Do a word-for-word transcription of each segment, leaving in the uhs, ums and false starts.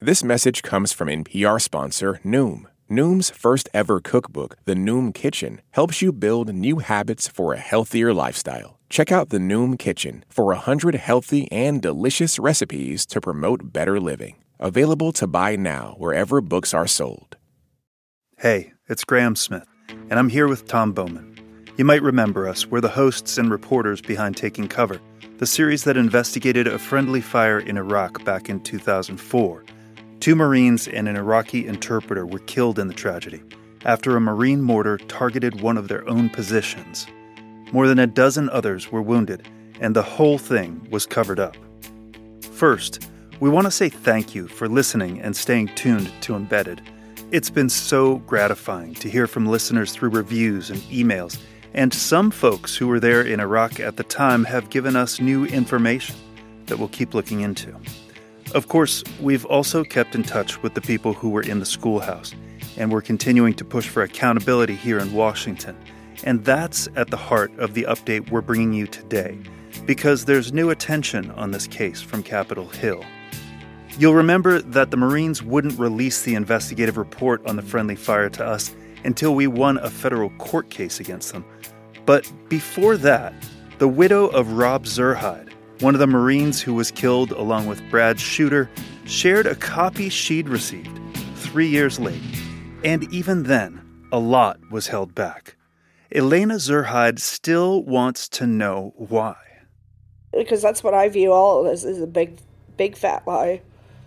This message comes from N P R sponsor Noom. Noom's first ever cookbook, The Noom Kitchen, helps you build new habits for a healthier lifestyle. Check out The Noom Kitchen for one hundred healthy and delicious recipes to promote better living. Available to buy now wherever books are sold. Hey, it's Graham Smith, and I'm here with Tom Bowman. You might remember us. We're the hosts and reporters behind Taking Cover, the series that investigated a friendly fire in Iraq back in two thousand four. Two Marines and an Iraqi interpreter were killed in the tragedy after a Marine mortar targeted one of their own positions. More than a dozen others were wounded, and the whole thing was covered up. First, we want to say thank you for listening and staying tuned to Embedded. It's been so gratifying to hear from listeners through reviews and emails, and some folks who were there in Iraq at the time have given us new information that we'll keep looking into. Of course, we've also kept in touch with the people who were in the schoolhouse, and we're continuing to push for accountability here in Washington. And that's at the heart of the update we're bringing you today, because there's new attention on this case from Capitol Hill. You'll remember that the Marines wouldn't release the investigative report on the friendly fire to us until we won a federal court case against them. But before that, the widow of Rob Zurheide, one of the Marines who was killed along with Brad Shooter, shared a copy she'd received three years late. And even then, a lot was held back. Elena Zurheide still wants to know why. Because that's what I view all of this as a big, big fat lie.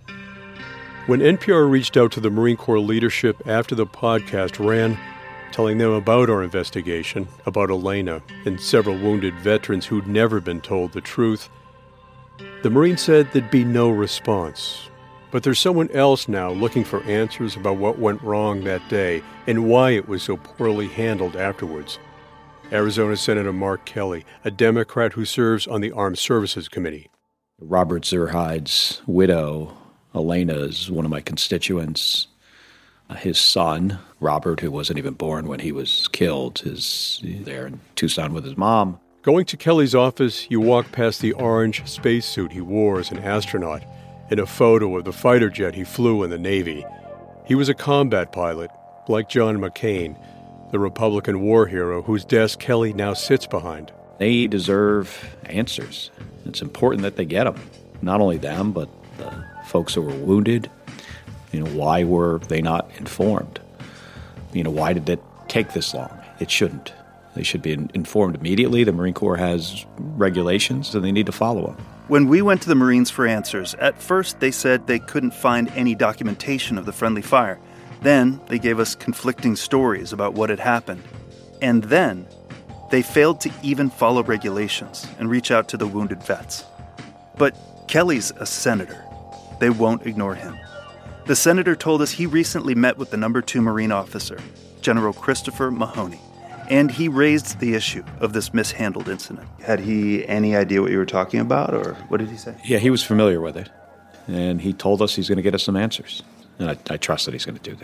When N P R reached out to the Marine Corps leadership after the podcast ran, telling them about our investigation, about Elena, and several wounded veterans who'd never been told the truth, the Marine said there'd be no response. But there's someone else now looking for answers about what went wrong that day and why it was so poorly handled afterwards. Arizona Senator Mark Kelly, a Democrat who serves on the Armed Services Committee. Robert Zurheide's widow, Elena, is one of my constituents. His son, Robert, who wasn't even born when he was killed, is there in Tucson with his mom. Going to Kelly's office, you walk past the orange spacesuit he wore as an astronaut and a photo of the fighter jet he flew in the Navy. He was a combat pilot, like John McCain, the Republican war hero whose desk Kelly now sits behind. They deserve answers. It's important that they get them. Not only them, but the folks who were wounded. You know, why were they not informed? You know, why did it take this long? It shouldn't. They should be informed immediately. The Marine Corps has regulations, and they need to follow them. When we went to the Marines for answers, at first they said they couldn't find any documentation of the friendly fire. Then they gave us conflicting stories about what had happened. And then they failed to even follow regulations and reach out to the wounded vets. But Kelly's a senator. They won't ignore him. The senator told us he recently met with the number two Marine officer, General Christopher Mahoney, and he raised the issue of this mishandled incident. Had he any idea what you were talking about, or what did he say? Yeah, he was familiar with it, and he told us he's going to get us some answers, and I, I trust that he's going to do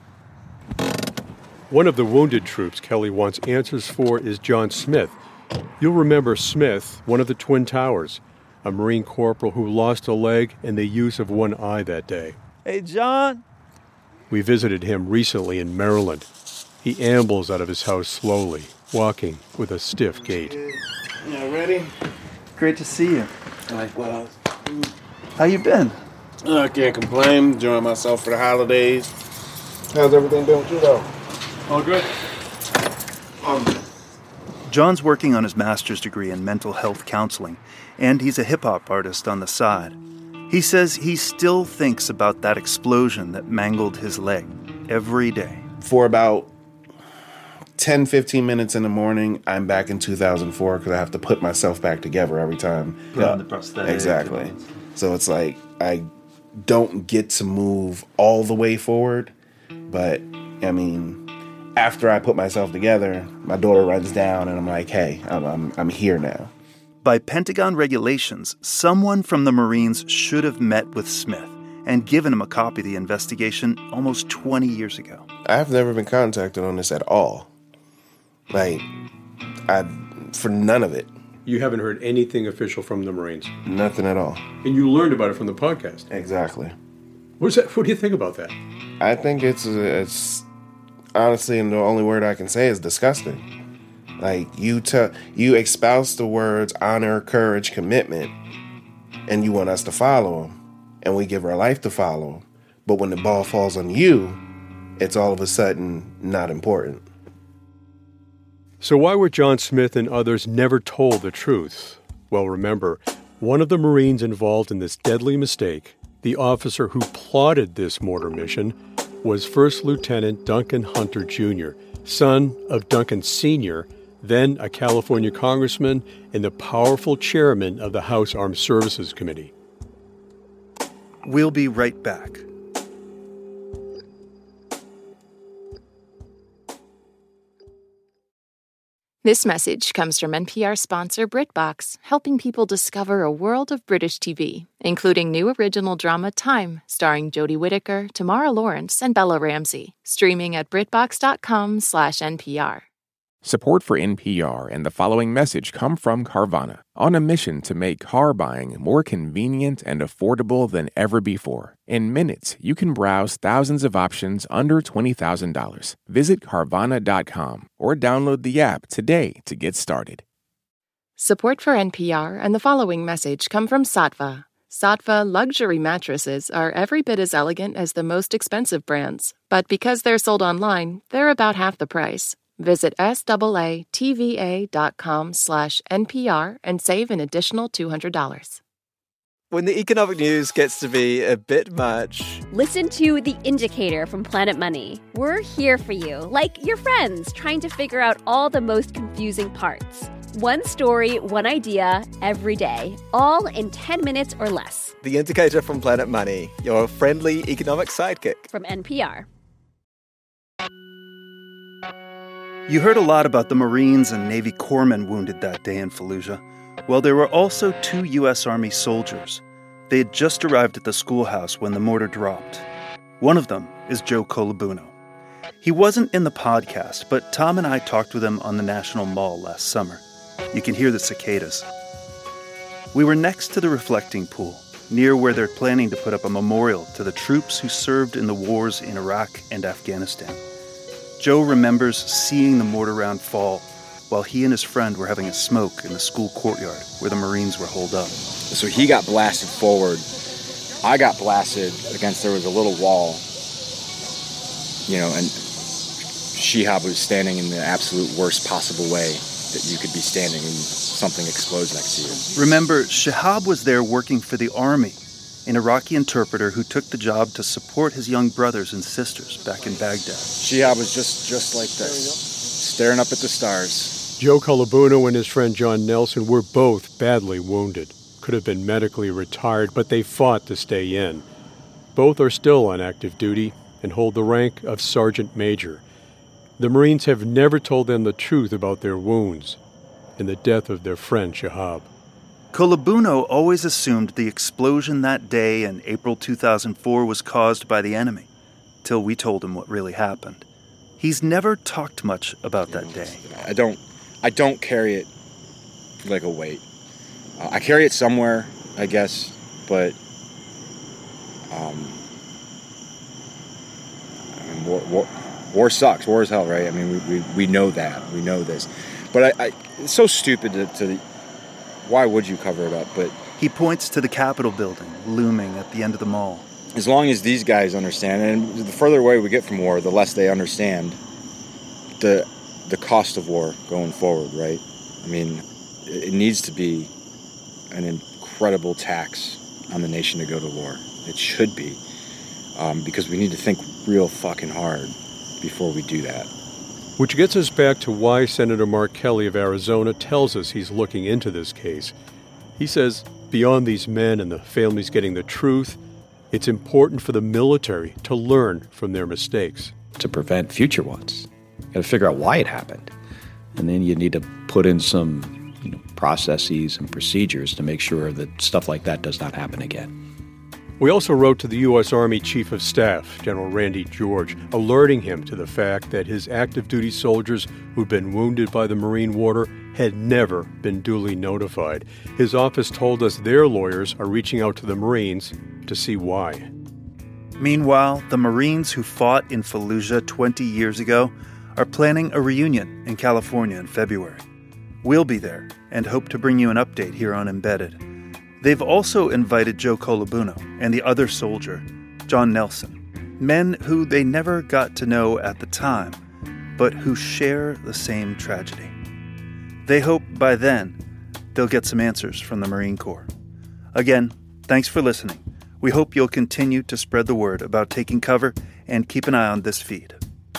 that. One of the wounded troops Kelly wants answers for is John Smith. You'll remember Smith, one of the Twin Towers, a Marine corporal who lost a leg and the use of one eye that day. Hey, John. We visited him recently in Maryland. He ambles out of his house slowly, walking with a stiff gait. Yeah, ready? Great to see you. Likewise. How you been? I can't complain. Enjoying myself for the holidays. How's everything been with you, though? All good. Um, John's working on his master's degree in mental health counseling, and he's a hip-hop artist on the side. He says he still thinks about that explosion that mangled his leg every day. For about ten, fifteen minutes in the morning, I'm back in two thousand four because I have to put myself back together every time. Put on the prosthetic. Exactly. So it's like I don't get to move all the way forward, but I mean, after I put myself together, my daughter runs down and I'm like, hey, I'm, I'm, I'm here now. By Pentagon regulations, someone from the Marines should have met with Smith and given him a copy of the investigation almost twenty years ago. I've never been contacted on this at all. Like, I, for none of it. You haven't heard anything official from the Marines? Nothing at all. And you learned about it from the podcast? Exactly. What's that? What do you think about that? I think it's it's honestly, and the only word I can say is disgusting. Like, you tell you espouse the words honor, courage, commitment, and you want us to follow them, and we give our life to follow them. But when the ball falls on you, it's all of a sudden not important. So why were John Smith and others never told the truth? Well, remember, one of the Marines involved in this deadly mistake, the officer who plotted this mortar mission, was First Lieutenant Duncan Hunter Junior, son of Duncan Senior, then a California congressman and the powerful chairman of the House Armed Services Committee. We'll be right back. This message comes from N P R sponsor BritBox, helping people discover a world of British T V, including new original drama Time, starring Jodie Whittaker, Tamara Lawrence, and Bella Ramsey, streaming at BritBox.com slash NPR. Support for N P R and the following message come from Carvana, on a mission to make car buying more convenient and affordable than ever before. In minutes, you can browse thousands of options under twenty thousand dollars. Visit Carvana dot com or download the app today to get started. Support for N P R and the following message come from Saatva. Saatva luxury mattresses are every bit as elegant as the most expensive brands, but because they're sold online, they're about half the price. Visit SAATVA.com slash NPR and save an additional two hundred dollars. When the economic news gets to be a bit much... Listen to The Indicator from Planet Money. We're here for you, like your friends, trying to figure out all the most confusing parts. One story, one idea, every day, all in ten minutes or less. The Indicator from Planet Money, your friendly economic sidekick. From N P R. You heard a lot about the Marines and Navy corpsmen wounded that day in Fallujah. Well, there were also two U S Army soldiers. They had just arrived at the schoolhouse when the mortar dropped. One of them is Joe Colabuno. He wasn't in the podcast, but Tom and I talked with him on the National Mall last summer. You can hear the cicadas. We were next to the reflecting pool, near where they're planning to put up a memorial to the troops who served in the wars in Iraq and Afghanistan. Joe remembers seeing the mortar round fall while he and his friend were having a smoke in the school courtyard where the Marines were holed up. So he got blasted forward. I got blasted against, there was a little wall, you know, and Shihab was standing in the absolute worst possible way that you could be standing and something explodes next to you. Remember, Shihab was there working for the Army, an Iraqi interpreter who took the job to support his young brothers and sisters back in Baghdad. Shihab was just, just like this, staring up at the stars. Joe Colabuno and his friend John Nelson were both badly wounded. Could have been medically retired, but they fought to stay in. Both are still on active duty and hold the rank of Sergeant Major. The Marines have never told them the truth about their wounds and the death of their friend Shihab. Colabuno always assumed the explosion that day in April two thousand four was caused by the enemy, till we told him what really happened. He's never talked much about that day. I don't, I don't carry it like a weight. Uh, I carry it somewhere, I guess, but um, I mean, war, war, war sucks. War is hell, right? I mean, we we, we know that. We know this. But I, I it's so stupid to, to why would you cover it up? But he points to the Capitol building looming at the end of the mall. As long as these guys understand, and the further away we get from war, the less they understand the the cost of war going forward, right? I mean, it needs to be an incredible tax on the nation to go to war. It should be, um, because we need to think real fucking hard before we do that. Which gets us back to why Senator Mark Kelly of Arizona tells us he's looking into this case. He says, beyond these men and the families getting the truth, it's important for the military to learn from their mistakes. To prevent future ones. You got to figure out why it happened. And then you need to put in some, you know, processes and procedures to make sure that stuff like that does not happen again. We also wrote to the U S Army Chief of Staff, General Randy George, alerting him to the fact that his active duty soldiers who'd been wounded by the Marine water had never been duly notified. His office told us their lawyers are reaching out to the Marines to see why. Meanwhile, the Marines who fought in Fallujah twenty years ago are planning a reunion in California in February. We'll be there and hope to bring you an update here on Embedded. They've also invited Joe Colabuno and the other soldier, John Nelson, men who they never got to know at the time, but who share the same tragedy. They hope by then they'll get some answers from the Marine Corps. Again, thanks for listening. We hope you'll continue to spread the word about taking cover and keep an eye on this feed.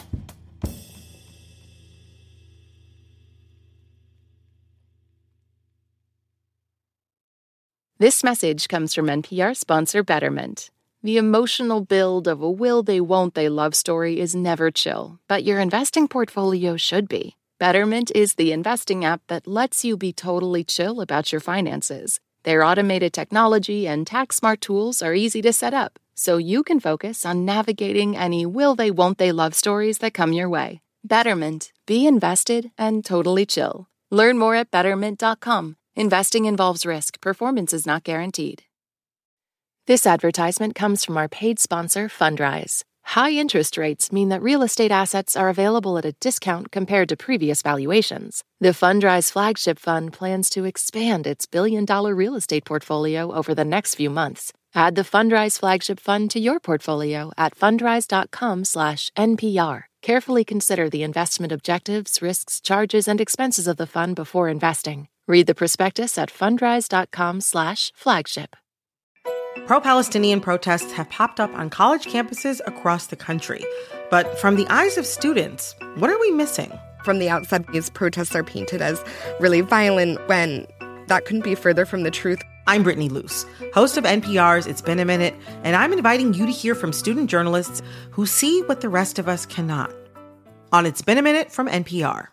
This message comes from N P R sponsor Betterment. The emotional build of a will they won't they love story is never chill, but your investing portfolio should be. Betterment is the investing app that lets you be totally chill about your finances. Their automated technology and tax-smart tools are easy to set up, so you can focus on navigating any will they won't they love stories that come your way. Betterment. Be invested and totally chill. Learn more at betterment dot com. Investing involves risk. Performance is not guaranteed. This advertisement comes from our paid sponsor, Fundrise. High interest rates mean that real estate assets are available at a discount compared to previous valuations. The Fundrise flagship fund plans to expand its billion-dollar real estate portfolio over the next few months. Add the Fundrise flagship fund to your portfolio at fundrise dot com slash N P R. Carefully consider the investment objectives, risks, charges, and expenses of the fund before investing. Read the prospectus at fundrise dot com slash flagship. Pro-Palestinian protests have popped up on college campuses across the country. But from the eyes of students, what are we missing? From the outside, these protests are painted as really violent when that couldn't be further from the truth. I'm Brittany Luce, host of N P R's It's Been a Minute, and I'm inviting you to hear from student journalists who see what the rest of us cannot. On It's Been a Minute from N P R.